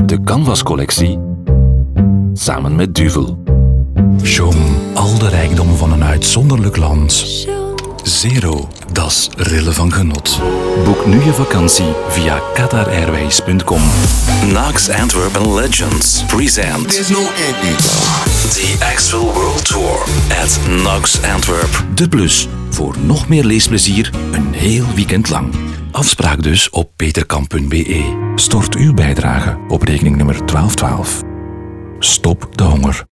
De Canvas-collectie samen met Duvel. Jong, al de rijkdom van een uitzonderlijk land. Zero, dat is rillen van genot. Boek nu je vakantie via qatarairways.com. Knox Antwerpen Legends present the Axwell World Tour at Knox Antwerp. De Plus, voor nog meer leesplezier een heel weekend lang. Afspraak dus op peterkamp.be. Stort uw bijdrage op rekening nummer 1212. Stop de honger.